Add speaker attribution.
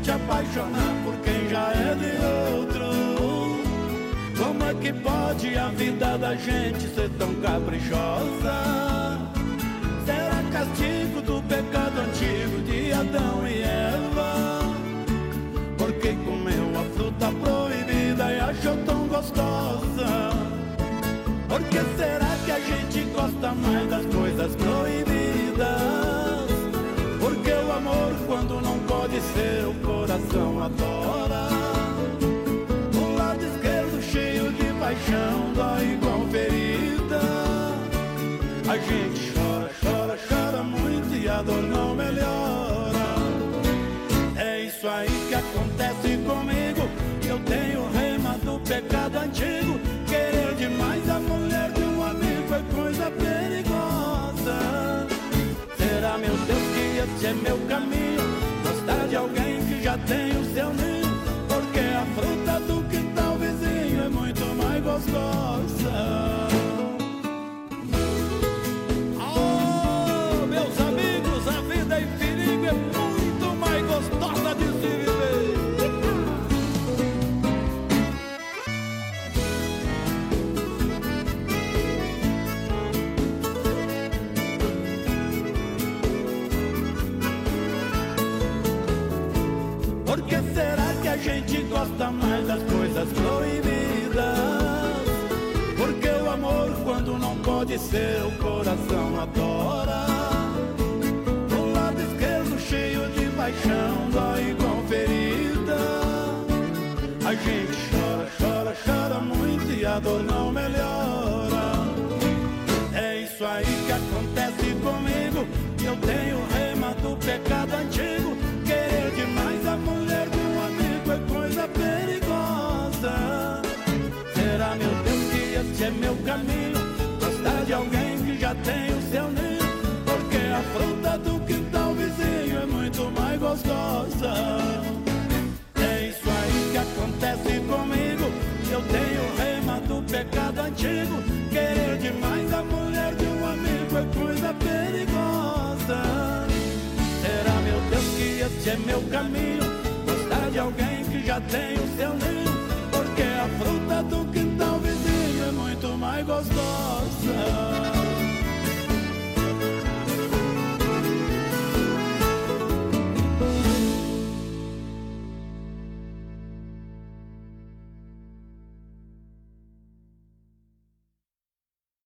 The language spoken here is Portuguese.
Speaker 1: gente apaixonar por quem já é de outro? Como é que pode a vida da gente ser tão caprichosa? Será castigo do pecado antigo de Adão e Eva? Porque comeu a fruta proibida e achou tão gostosa? Por que será que a gente gosta mais das coisas proibidas? Porque o amor, quando não pode ser, o coração adora. O lado esquerdo cheio de paixão dói igual ferida. A gente chora, chora, chora muito e a dor não melhora. É isso aí que acontece comigo. Eu tenho rema do pecado antigo. Querer demais a mulher de um amigo é coisa perigosa. Será, meu Deus, que esse é meu caminho? Gostar de alguém que já tem o seu ninho? Porque a fruta do quintal vizinho é muito mais gostosa. Oh, meus amigos, a vida em perigo é muito mais gostosa de se viver. Por que será que a gente gosta mais das coisas proibidas? Porque o amor, quando não pode ser, o coração adora. O lado esquerdo cheio de paixão dói igual ferida. A gente chora, chora, chora muito e a dor não melhora. É isso aí que acontece comigo. Eu tenho rema do pecado antigo. Querer demais a mulher de um amigo é coisa perigosa. Será, meu Deus, que esse é meu caminho? Gostar de alguém que já tem o seu ninho? Porque a fruta do quintal vizinho é muito mais gostosa. É isso aí que acontece comigo. Eu tenho rema do pecado antigo. Querer demais a mulher de um amigo é coisa perigosa. Será, meu Deus, que esse é meu caminho? Gostar de alguém que já tem o seu ninho? Porque a fruta do quintal vizinho é muito mais gostosa.